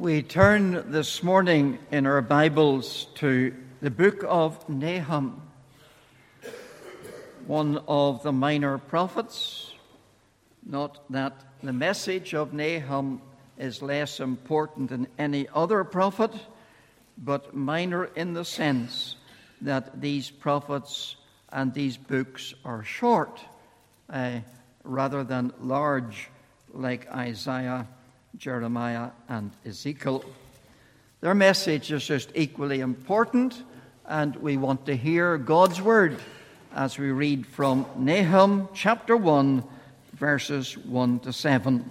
We turn this morning in our Bibles to the book of Nahum, one of the minor prophets. Not that the message of Nahum is less important than any other prophet, but minor in the sense that these prophets and these books are short, rather than large like Isaiah, Jeremiah, and Ezekiel. Their message is just equally important, and we want to hear God's word as we read from Nahum chapter 1, verses 1 to 7.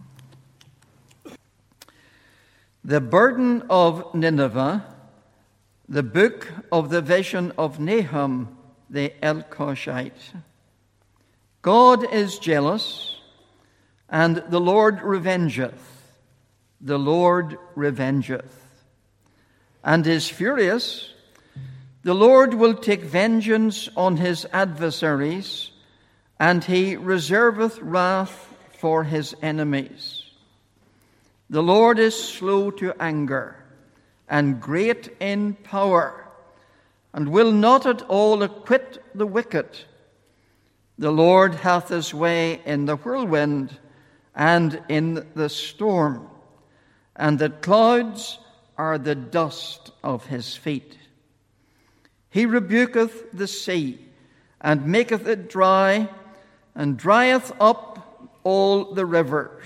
The burden of Nineveh, the book of the vision of Nahum the Elkoshite. God is jealous, and the Lord revengeth. The Lord revengeth, and is furious. The Lord will take vengeance on his adversaries, and he reserveth wrath for his enemies. The Lord is slow to anger, and great in power, and will not at all acquit the wicked. The Lord hath his way in the whirlwind, and in the storm, and the clouds are the dust of his feet. He rebuketh the sea, and maketh it dry, and drieth up all the rivers.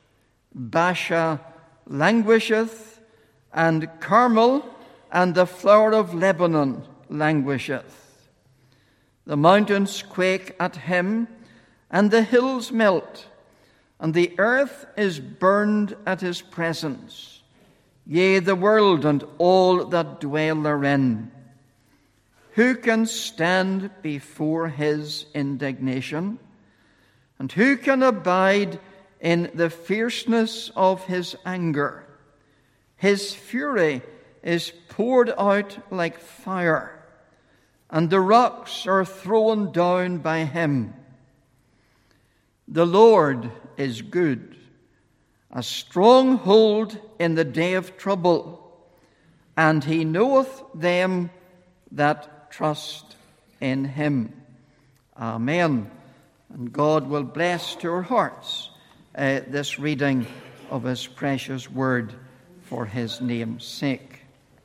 Basha languisheth, and Carmel and the flower of Lebanon languisheth. The mountains quake at him, and the hills melt, and the earth is burned at his presence, yea, the world and all that dwell therein. Who can stand before his indignation? And who can abide in the fierceness of his anger? His fury is poured out like fire, and the rocks are thrown down by him. The Lord is good, a stronghold in the day of trouble, and he knoweth them that trust in him. Amen. And God will bless to our hearts this reading of his precious word for his name's sake.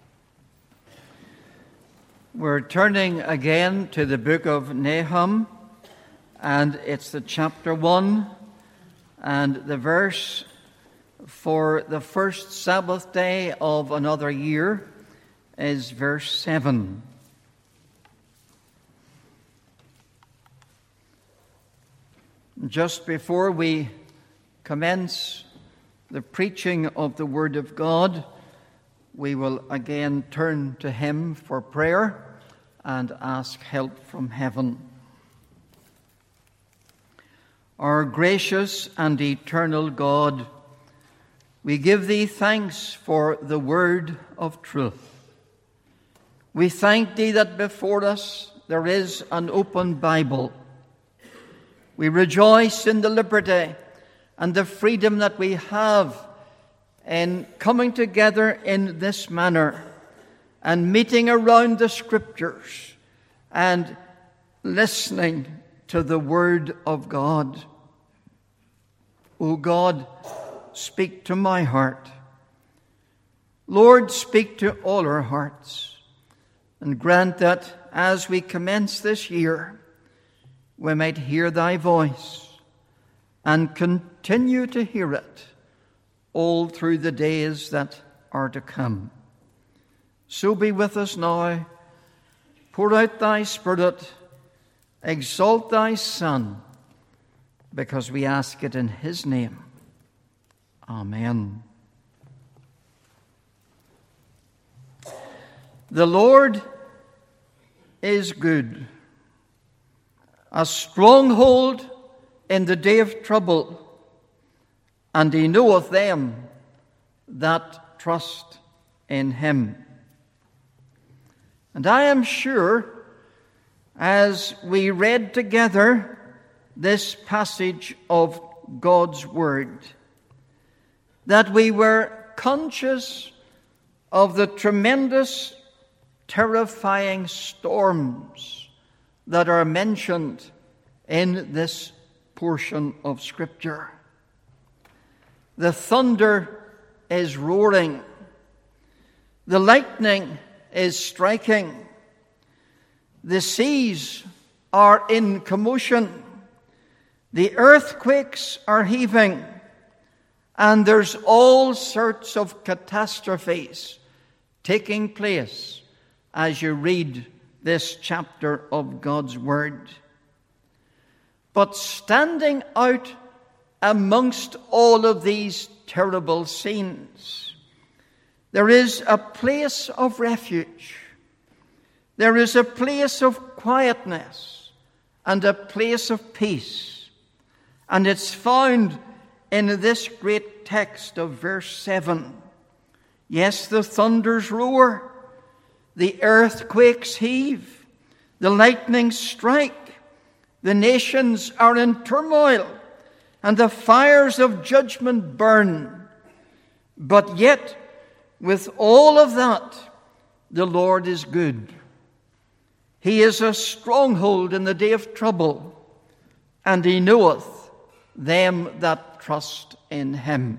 We're turning again to the book of Nahum, and it's the chapter 1, and the verse for the first Sabbath day of another year is verse 7. Just before we commence the preaching of the Word of God, we will again turn to him for prayer and ask help from heaven. Our gracious and eternal God, we give thee thanks for the word of truth. We thank thee that before us there is an open Bible. We rejoice in the liberty and the freedom that we have in coming together in this manner and meeting around the Scriptures and listening to the Word of God. O God, speak to my heart. Lord, speak to all our hearts, and grant that as we commence this year, we might hear thy voice and continue to hear it all through the days that are to come. So be with us now. Pour out thy Spirit. Exalt thy Son, because we ask it in his name. Amen. The Lord is good, a stronghold in the day of trouble, and he knoweth them that trust in him. And I am sure, as we read together this passage of God's Word, that we were conscious of the tremendous, terrifying storms that are mentioned in this portion of Scripture. The thunder is roaring. The lightning is striking. The seas are in commotion. The earthquakes are heaving. And there's all sorts of catastrophes taking place as you read this chapter of God's Word. But standing out amongst all of these terrible scenes, there is a place of refuge. There is a place of quietness and a place of peace. And it's found in this great text of verse 7. Yes, the thunders roar, the earthquakes heave, the lightnings strike, the nations are in turmoil, and the fires of judgment burn. But yet, with all of that, the Lord is good. He is a stronghold in the day of trouble, and he knoweth them that trust in him.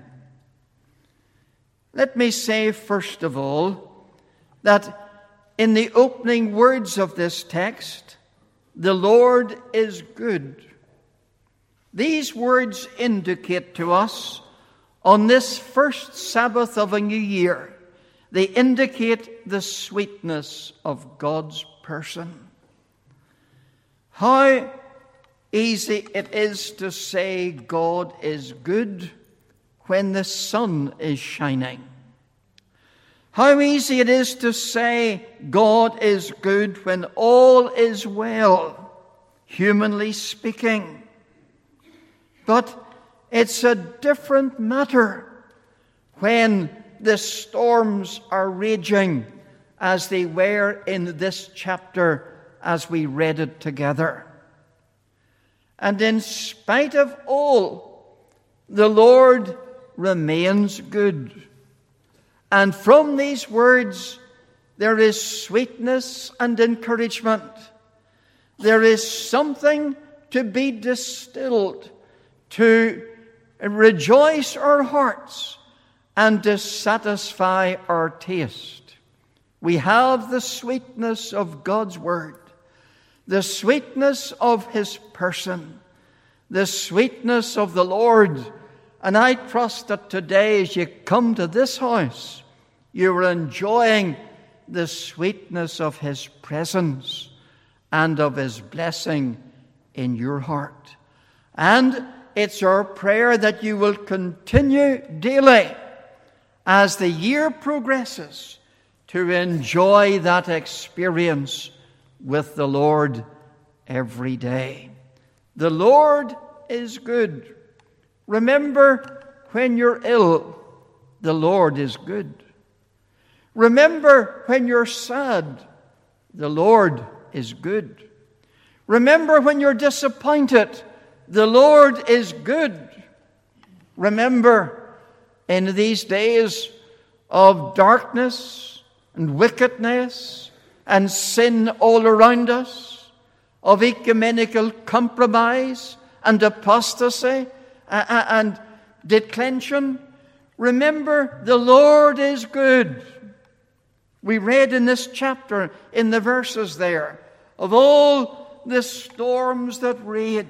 Let me say, first of all, that in the opening words of this text, the Lord is good. These words indicate to us, on this first Sabbath of a new year, they indicate the sweetness of God's person. How easy it is to say God is good when the sun is shining. How easy it is to say God is good when all is well, humanly speaking. But it's a different matter when the storms are raging, as they were in this chapter as we read it together. And in spite of all, the Lord remains good. And from these words, there is sweetness and encouragement. There is something to be distilled, to rejoice our hearts and to satisfy our taste. We have the sweetness of God's Word, the sweetness of His person, the sweetness of the Lord. And I trust that today, as you come to this house, you are enjoying the sweetness of His presence and of His blessing in your heart. And it's our prayer that you will continue daily, as the year progresses, to enjoy that experience with the Lord every day. The Lord is good. Remember, when you're ill, the Lord is good. Remember, when you're sad, the Lord is good. Remember, when you're disappointed, the Lord is good. Remember, in these days of darkness and wickedness and sin all around us, of ecumenical compromise and apostasy and declension, remember, the Lord is good. We read in this chapter, in the verses there, of all the storms that rage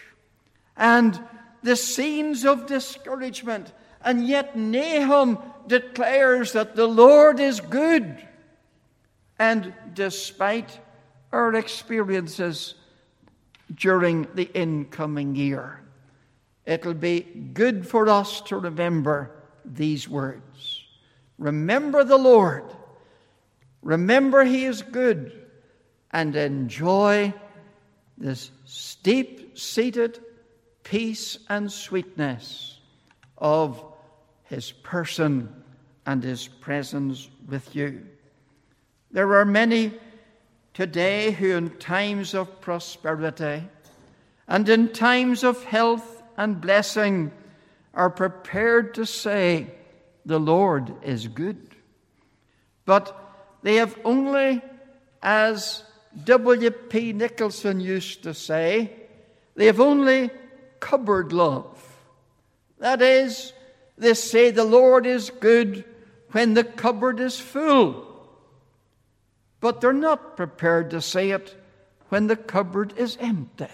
and the scenes of discouragement. And yet Nahum declares that the Lord is good. And despite our experiences during the incoming year, it'll be good for us to remember these words. Remember the Lord. Remember He is good. And enjoy this deep-seated peace and sweetness of His person and His presence with you. There are many today who in times of prosperity and in times of health and blessing are prepared to say, the Lord is good. But they have only, as W.P. Nicholson used to say, they have only cupboard love. That is, they say the Lord is good when the cupboard is full. But they're not prepared to say it when the cupboard is empty.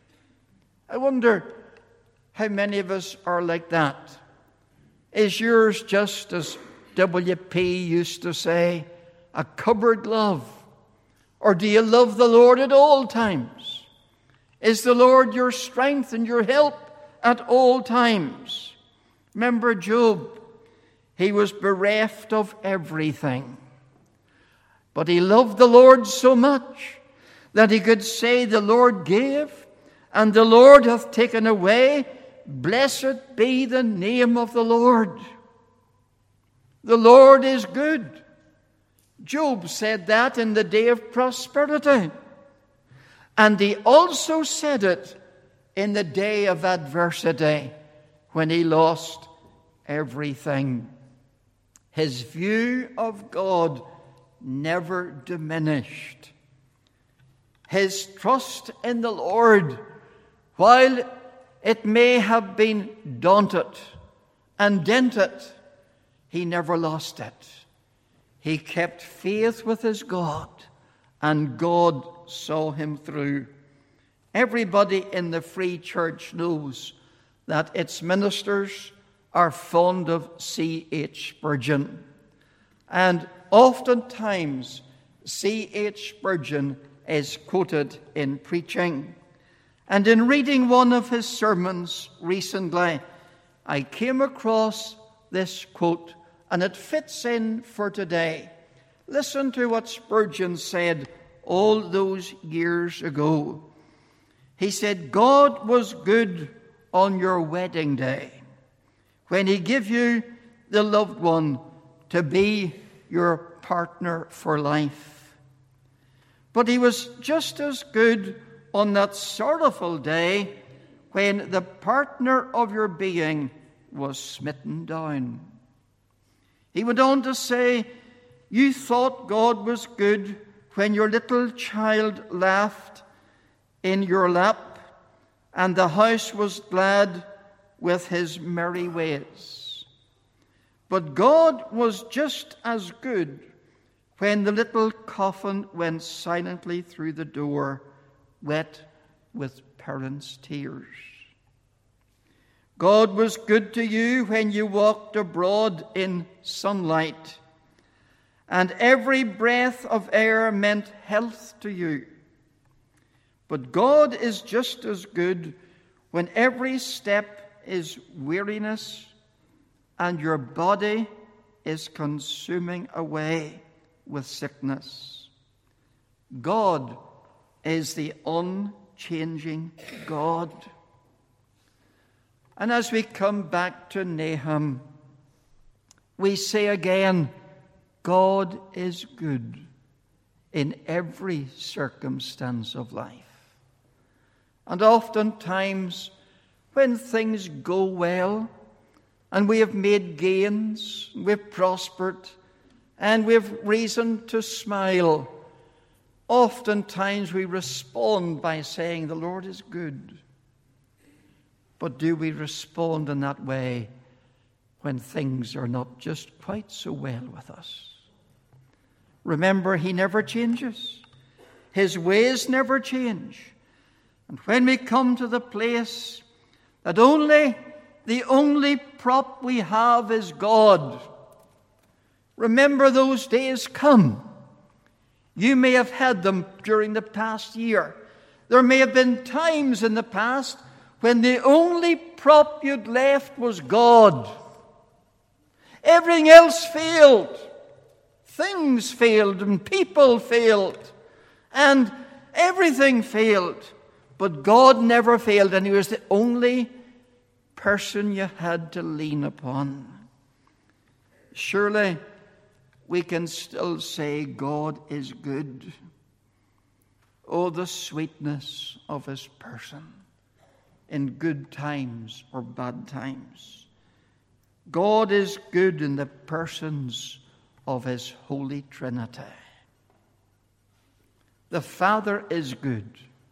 I wonder how many of us are like that. Is yours just, as W.P. used to say, a cupboard love? Or do you love the Lord at all times? Is the Lord your strength and your help at all times? Remember Job. He was bereft of everything. But he loved the Lord so much that he could say, the Lord gave, and the Lord hath taken away. Blessed be the name of the Lord. The Lord is good. Job said that in the day of prosperity. And he also said it in the day of adversity, when he lost everything. His view of God never diminished. His trust in the Lord, while it may have been daunted and dented, he never lost it. He kept faith with his God, and God saw him through. Everybody in the Free Church knows that its ministers are fond of C.H. Spurgeon. And oftentimes, C.H. Spurgeon is quoted in preaching. And in reading one of his sermons recently, I came across this quote, and it fits in for today. Listen to what Spurgeon said all those years ago. He said, God was good on your wedding day, when he gave you the loved one to be your partner for life. But he was just as good on that sorrowful day when the partner of your being was smitten down. He went on to say, you thought God was good when your little child laughed in your lap and the house was glad with his merry ways. But God was just as good when the little coffin went silently through the door, wet with parents' tears. God was good to you when you walked abroad in sunlight, and every breath of air meant health to you. But God is just as good when every step is weariness and your body is consuming away with sickness. God is the unchanging God. And as we come back to Nahum, we say again, God is good in every circumstance of life. And oftentimes, when things go well, and we have made gains, we've prospered, and we've reason to smile, oftentimes we respond by saying, the Lord is good. But do we respond in that way when things are not just quite so well with us? Remember, he never changes. His ways never change. And when we come to the place that the only prop we have is God, remember those days come. You may have had them during the past year. There may have been times in the past when the only prop you'd left was God. Everything else failed. Things failed and people failed. And everything failed. But God never failed, and he was the only person you had to lean upon. Surely we can still say God is good. Oh, the sweetness of his person in good times or bad times. God is good in the persons of his Holy Trinity. The Father is good.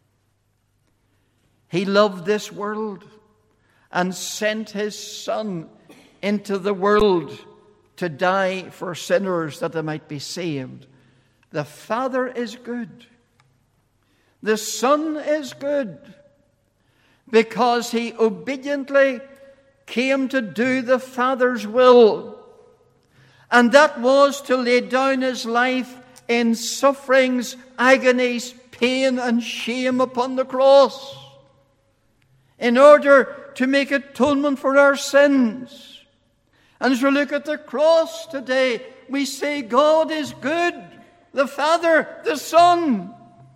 He loved this world and sent his Son into the world to die for sinners that they might be saved. The Father is good. The Son is good because he obediently came to do the Father's will. And that was to lay down his life in sufferings, agonies, pain, and shame upon the cross in order to make atonement for our sins. And as we look at the cross today, we say God is good. The Father, the Son.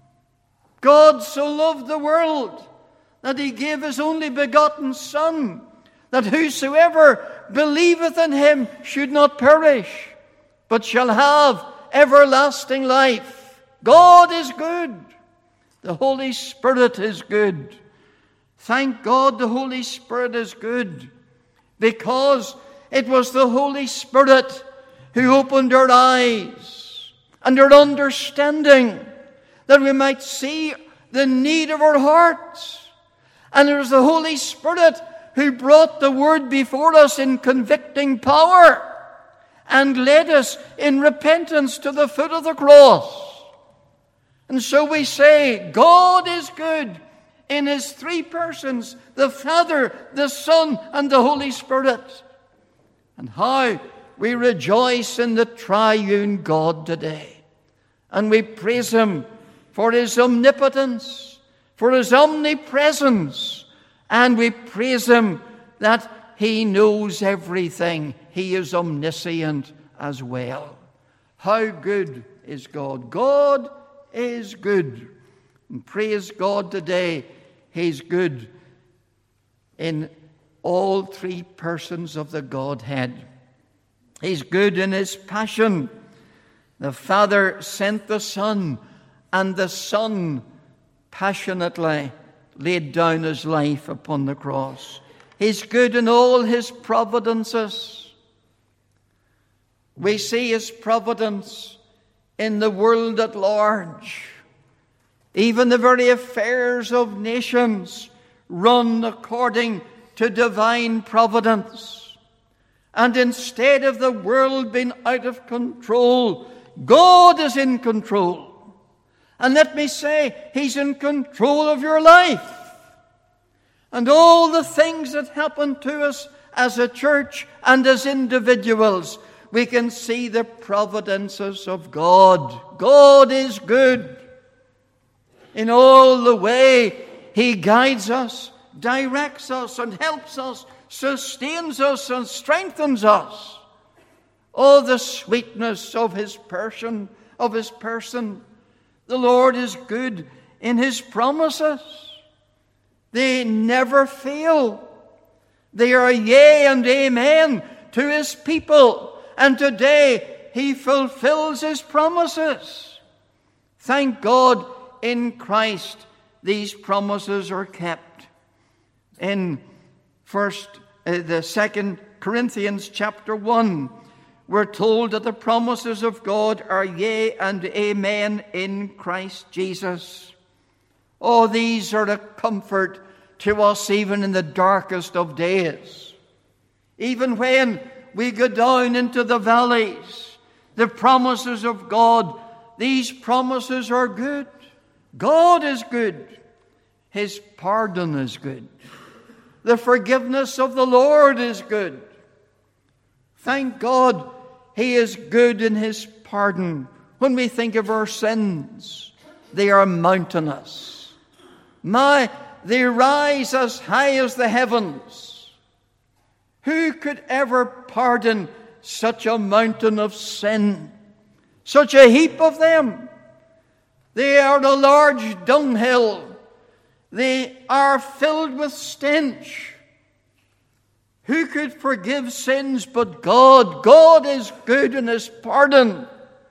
God so loved the world that he gave his only begotten Son, that whosoever believeth in him should not perish, but shall have everlasting life. God is good. The Holy Spirit is good. Thank God the Holy Spirit is good, because it was the Holy Spirit who opened our eyes and our understanding that we might see the need of our hearts. And it was the Holy Spirit who brought the Word before us in convicting power and led us in repentance to the foot of the cross. And so we say, God is good in his three persons, the Father, the Son, and the Holy Spirit. And how we rejoice in the triune God today. And we praise him for his omnipotence, for his omnipresence, and we praise him that he knows everything. He is omniscient as well. How good is God? God is good. And praise God today, he's good in all three persons of the Godhead. He's good in his passion. The Father sent the Son, and the Son passionately laid down his life upon the cross. He's good in all his providences. We see his providence in the world at large. Even the very affairs of nations run according to divine providence. And instead of the world being out of control, God is in control. And let me say, he's in control of your life. And all the things that happen to us as a church and as individuals, we can see the providences of God. God is good. In all the way, he guides us, directs us, and helps us, sustains us, and strengthens us. Oh, the sweetness of his person, The Lord is good in his promises. They never fail. They are yea and amen to his people. And today he fulfills his promises. Thank God, in Christ these promises are kept. In the 2 Corinthians chapter 1, we're told that the promises of God are yea and amen in Christ Jesus. Oh, these are a comfort to us even in the darkest of days. Even when we go down into the valleys, the promises of God, these promises are good. God is good. His pardon is good. The forgiveness of the Lord is good. Thank God, he is good in his pardon. When we think of our sins, they are mountainous. They rise as high as the heavens. Who could ever pardon such a mountain of sin? Such a heap of them. They are a large dunghill. They are filled with stench. Who could forgive sins but God? God is good in his pardon.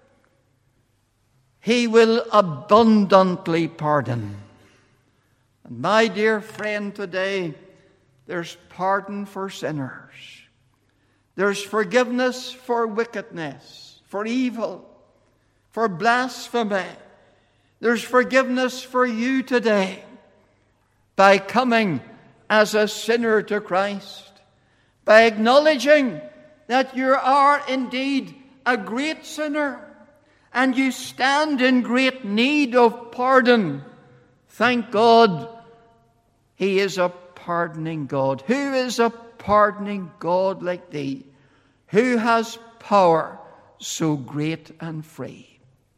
He will abundantly pardon. And my dear friend, today, there's pardon for sinners. There's forgiveness for wickedness, for evil, for blasphemy. There's forgiveness for you today by coming as a sinner to Christ, by acknowledging that you are indeed a great sinner and you stand in great need of pardon. Thank God, He is a pardoning God. Who is a pardoning God like thee? Who has power so great and free?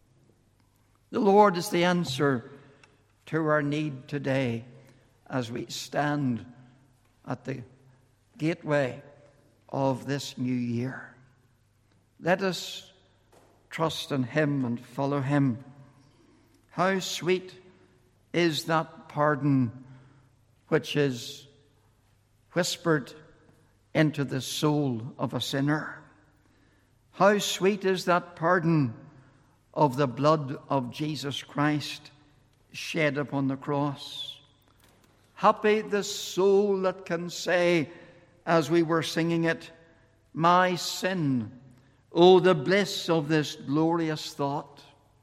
The Lord is the answer to our need today as we stand at the gateway of this new year. Let us trust in Him and follow Him. How sweet is that pardon which is whispered into the soul of a sinner. How sweet is that pardon of the blood of Jesus Christ shed upon the cross. Happy the soul that can say, as we were singing it, my sin, oh, the bliss of this glorious thought.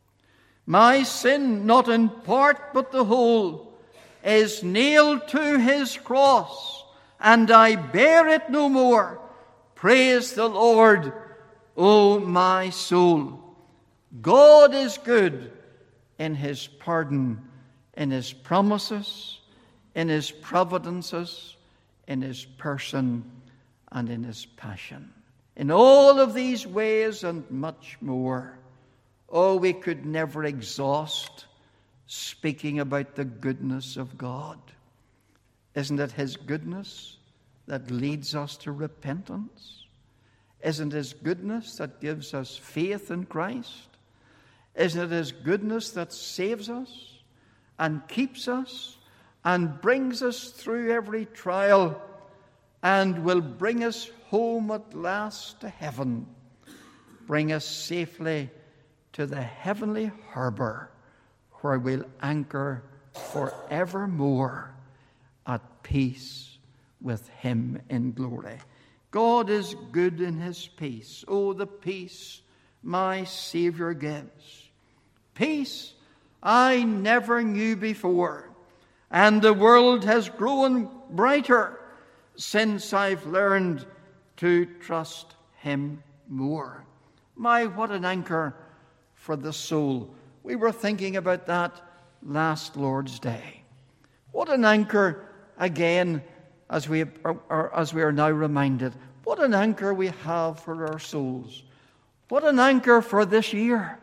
My sin, not in part but the whole, is nailed to His cross, and I bear it no more. Praise the Lord, O my soul. God is good in His pardon, in His promises, in His providences, in His person, and in His passion. In all of these ways and much more. Oh, we could never exhaust speaking about the goodness of God. Isn't it His goodness that leads us to repentance? Isn't His goodness that gives us faith in Christ? Isn't it His goodness that saves us and keeps us and brings us through every trial and will bring us home at last to heaven, bring us safely to the heavenly harbor where we'll anchor forevermore at peace with Him in glory. God is good in His peace. Oh, the peace my Savior gives. Peace I never knew before, and the world has grown brighter since I've learned to trust Him more. My, what an anchor for the soul. We were thinking about that last Lord's Day. What an anchor, again, as we are now reminded, what an anchor we have for our souls. What an anchor for this year.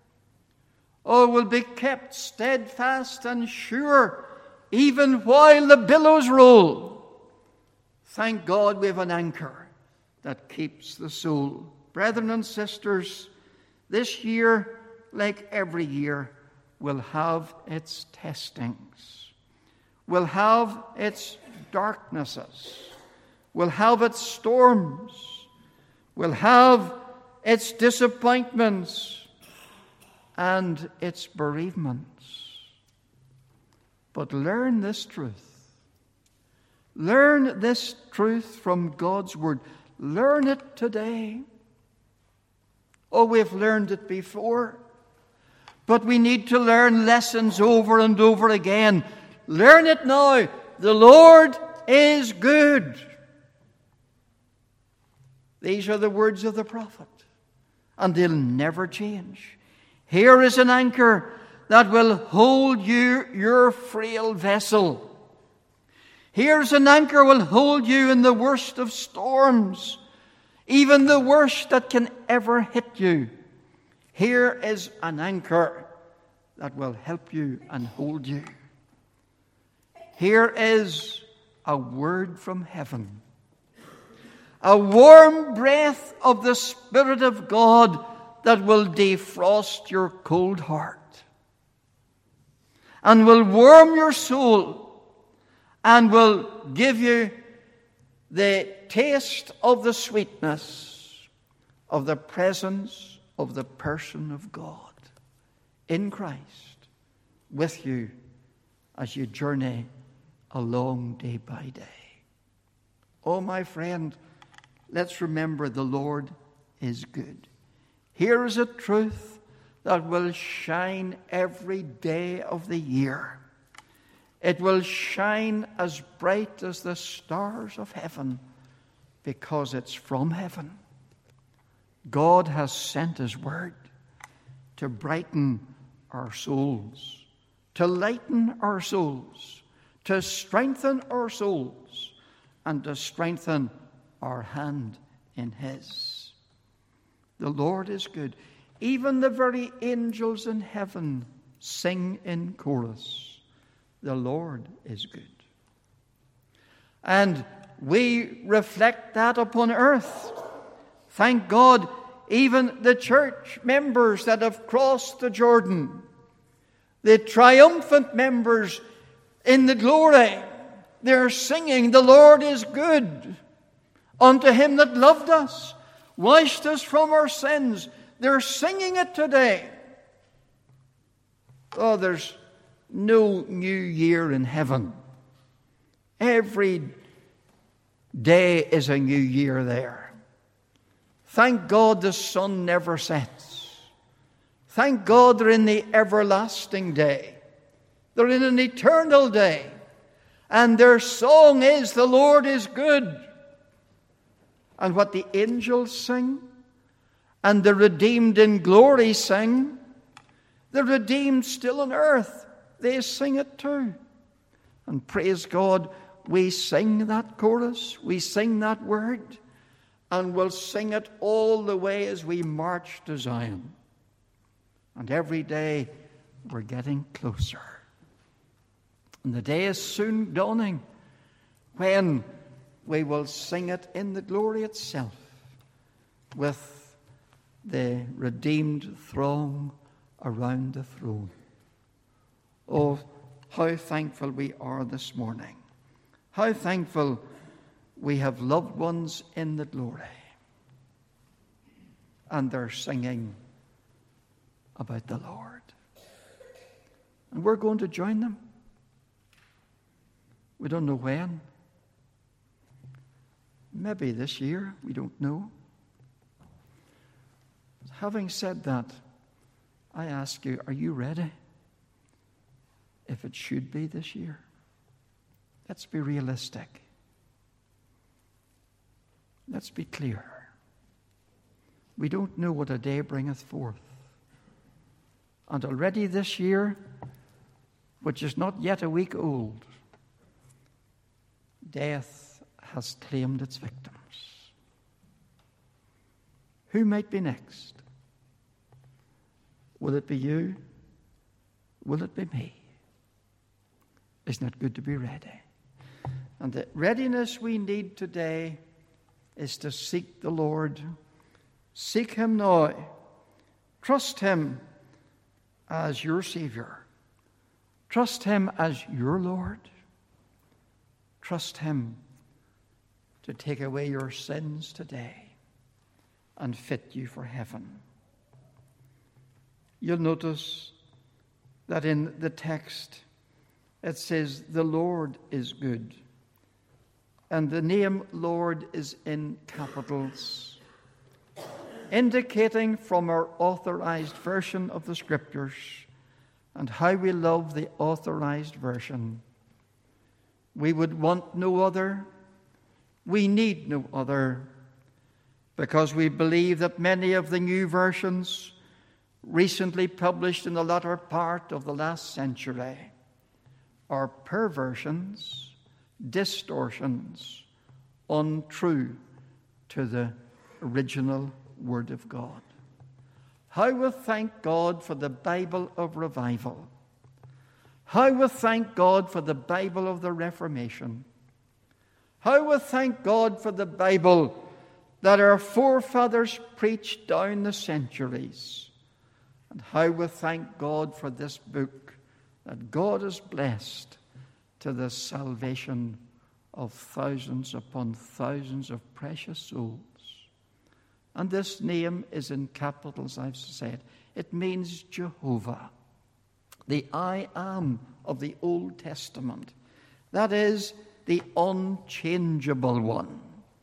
Oh, we'll be kept steadfast and sure even while the billows roll. Thank God we have an anchor that keeps the soul. Brethren and sisters, this year, like every year, will have its testings, will have its darknesses, will have its storms, will have its disappointments and its bereavements. But learn this truth. Learn this truth from God's Word. Learn it today. Oh, we've learned it before, but we need to learn lessons over and over again. Learn it now. The Lord is good. These are the words of the prophet, and they'll never change. Here is an anchor that will hold you, your frail vessel. Here's an anchor will hold you in the worst of storms, even the worst that can ever hit you. Here is an anchor that will help you and hold you. Here is a word from heaven, a warm breath of the Spirit of God that will defrost your cold heart and will warm your soul and will give you the taste of the sweetness of the presence of the person of God in Christ with you as you journey along day by day. Oh, my friend, let's remember the Lord is good. Here is a truth that will shine every day of the year. It will shine as bright as the stars of heaven because it's from heaven. God has sent His word to brighten our souls, to lighten our souls, to strengthen our souls, and to strengthen our hand in His. The Lord is good. Even the very angels in heaven sing in chorus, the Lord is good. And we reflect that upon earth. Thank God, even the church members that have crossed the Jordan, the triumphant members in the glory, they're singing, the Lord is good. Unto Him that loved us, washed us from our sins. They're singing it today. Oh, there's no new year in heaven. Every day is a new year there. Thank God the sun never sets. Thank God they're in the everlasting day. They're in an eternal day. And their song is, the Lord is good. And what the angels sing, and the redeemed in glory sing, the redeemed still on earth, they sing it too. And praise God, we sing that chorus, we sing that word, and we'll sing it all the way as we march to Zion. And every day we're getting closer. And the day is soon dawning when we will sing it in the glory itself with the redeemed throng around the throne. Oh, how thankful we are this morning. How thankful we have loved ones in the glory. And they're singing about the Lord. And we're going to join them. We don't know when. Maybe this year, we don't know. Having said that, I ask you, are you ready? If it should be this year, let's be realistic. Let's be clear. We don't know what a day bringeth forth. And already this year, which is not yet a week old, death has claimed its victims. Who might be next? Will it be you? Will it be me? Isn't it good to be ready? And the readiness we need today is to seek the Lord. Seek Him now. Trust Him as your Savior. Trust Him as your Lord. Trust Him to take away your sins today and fit you for heaven. You'll notice that in the text it says, the Lord is good. And the name Lord is in capitals, indicating from our authorized version of the Scriptures, and how we love the authorized version. We would want no other. We need no other, because we believe that many of the new versions recently published in the latter part of the last century are perversions, distortions, untrue to the original Word of God. How we thank God for the Bible of revival. How we thank God for the Bible of the Reformation. How we thank God for the Bible that our forefathers preached down the centuries. And how we thank God for this book that God has blessed to the salvation of thousands upon thousands of precious souls. And this name is in capitals, I've said. It means Jehovah, the I Am of the Old Testament. That is, the unchangeable one.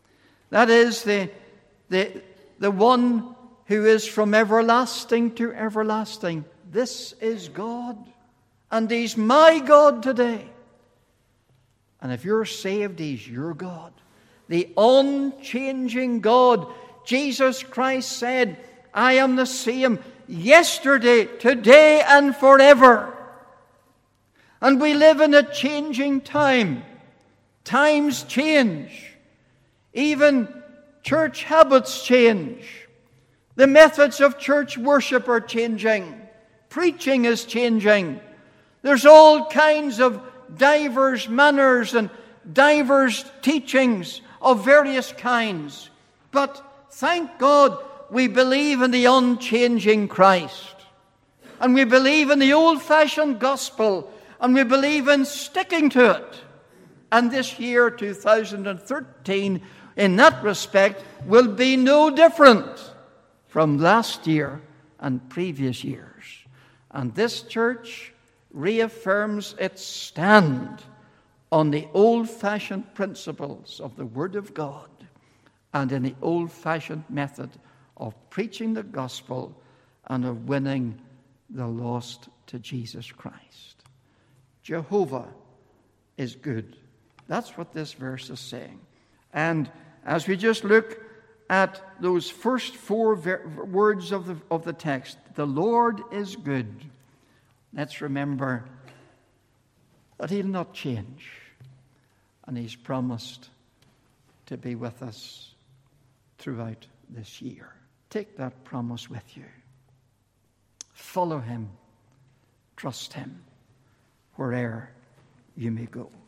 That is the one who is from everlasting to everlasting. This is God. And He's my God today. And if you're saved, He's your God. The unchanging God. Jesus Christ said, I am the same yesterday, today, and forever. And we live in a changing time. Times change. Even church habits change. The methods of church worship are changing. Preaching is changing. There's all kinds of diverse manners and diverse teachings of various kinds. But thank God we believe in the unchanging Christ. And we believe in the old-fashioned gospel. And we believe in sticking to it. And this year, 2013, in that respect, will be no different from last year and previous years. And this church reaffirms its stand on the old-fashioned principles of the Word of God and in the old-fashioned method of preaching the gospel and of winning the lost to Jesus Christ. Jehovah is good. That's what this verse is saying. And as we just look at those first four words of the text, the Lord is good. Let's remember that He'll not change. And He's promised to be with us throughout this year. Take that promise with you. Follow Him. Trust Him where'er you may go.